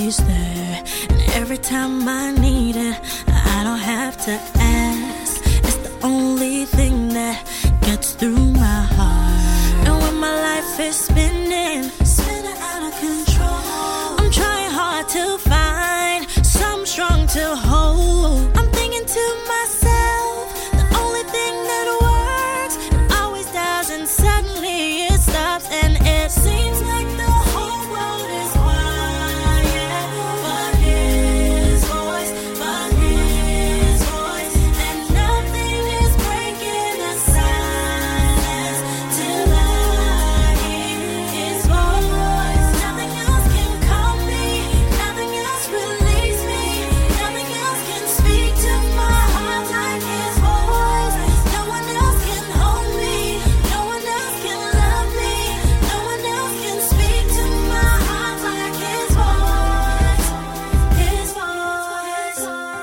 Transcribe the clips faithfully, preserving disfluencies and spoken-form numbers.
always there. And every time I need it, I don't have to ask. It's the only thing that gets through my heart. And when my life is spinning, spinning out of control, I'm trying hard to find something strong to hold. I'm thinking to myself, the only thing that works, it always does, and suddenly it stops, and it seems like the whole world is quiet, but his voice, but his voice, and nothing is breaking the silence till I hear his voice. Nothing else can calm me, nothing else release me, nothing else can speak to my heart like his voice. No one else can hold me, no one else can love me, no one else can speak to my heart like his voice. His voice,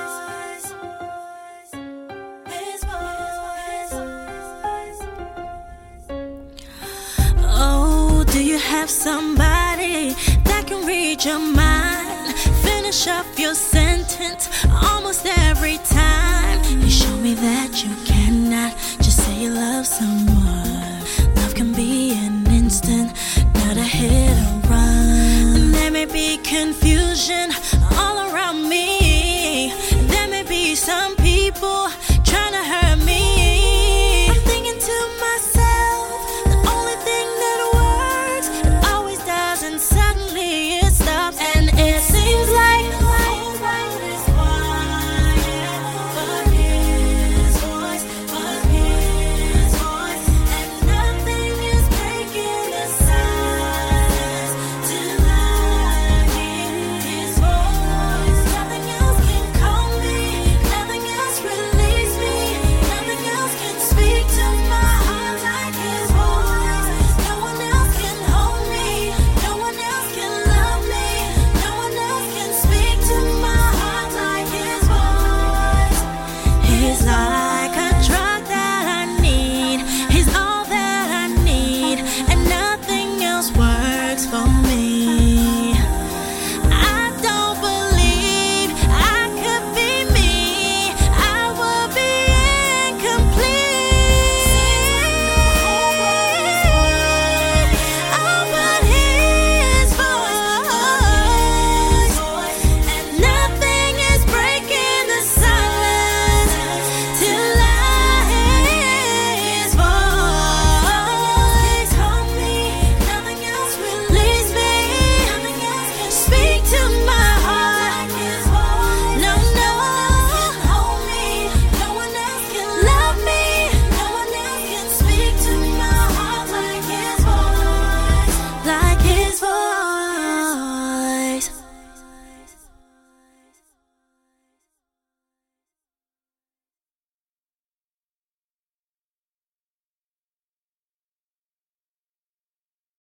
his voice. Oh, do you have somebody that can read your mind? Finish up your sentence almost every time.